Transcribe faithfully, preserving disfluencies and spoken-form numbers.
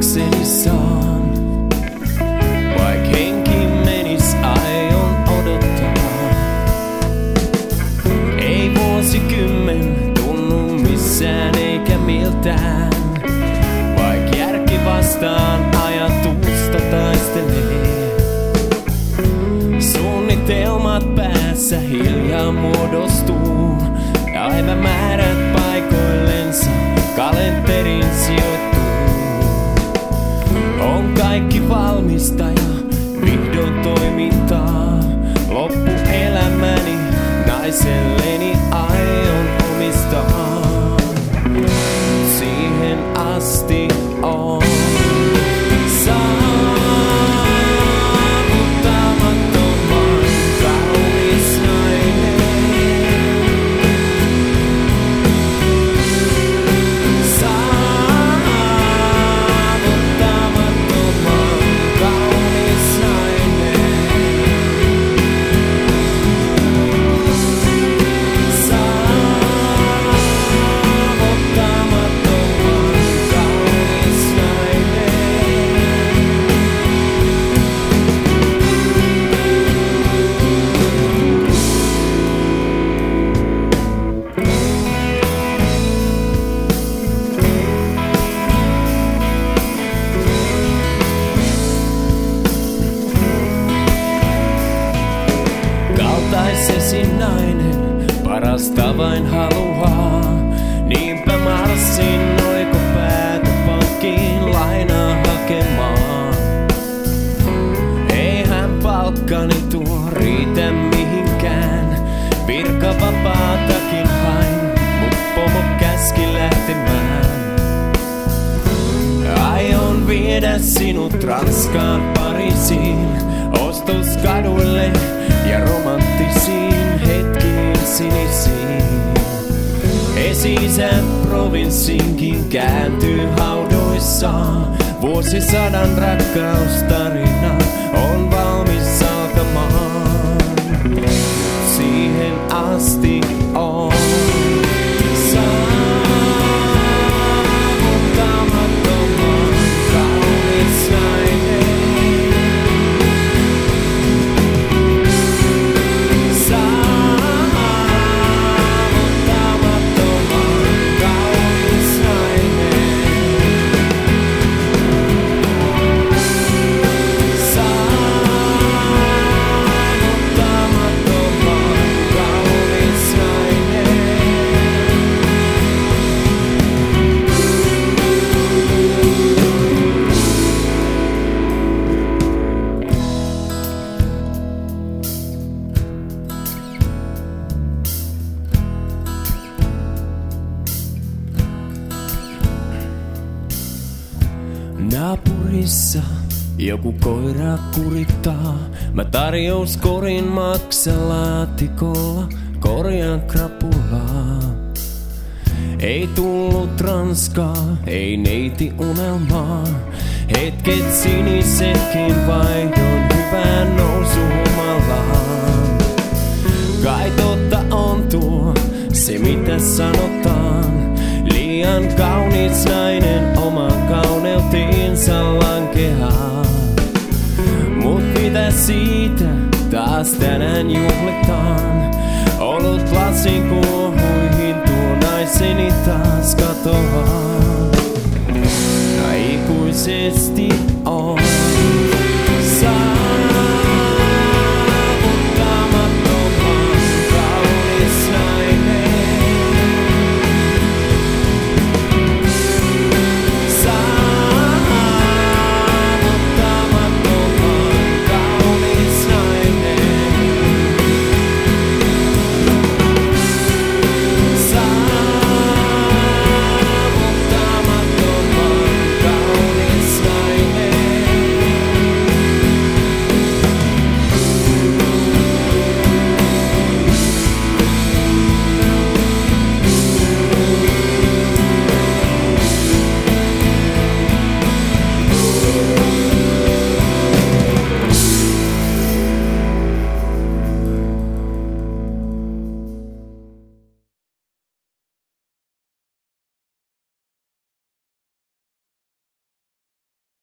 ilokseni saan. Vaik henki menis, aion odottaa. Ei vuosikymmen tunnu missään eikä miltään. Vaik järki vastaan ajatusta taistelee. Suunnitelmat päässä hiljaa muodostuu. Päivämäärät paikoillensa kalenterin sijoittuu. On kaikki valmista ja vihdoin toimintaa. Loppuelämäni naiselleni aion omistaa. Siihen asti on saavuttamattoman kaunis nainen. Saavuttamattoman kaunis nainen. Kaltaisesi nainen parasta vain haluaa. Niinpä marssin oikopäätä pankkiin lainaa hakemaan. Eihän palkkani tuo riitä mihinkään. Virkavapaatakin hain, mut pomo käski lähtemään. Aion viedä sinut Ranskaan Pariisiin, ostoskaduille ja romanttisiin hetkiin sinisiin. Esi-isä provinssinkin kääntyy haudoissaan. Vuosisadan rakkaustarina on valmis alkamaan. Siihen asti on saavuttamattoman kaunis nainen. Naapurissa joku koira kurittaa. Mä tarjouskorin maksalaatikolla korjaan krapulaa. Ei tullut Ranskaa, ei neiti unelmaa. Hetket sinisetkin vaihdoin hyvään nousuhumalaan. Kai totta on tuo, se mitä sanotaan. Liian kaunis nainen oman kauneutiinsa lankeaa. Mut mitä siitä taas tänään juhlitaan? Olut lasin kuohuihin tuo naiseni taas katoaa. Ikuisesti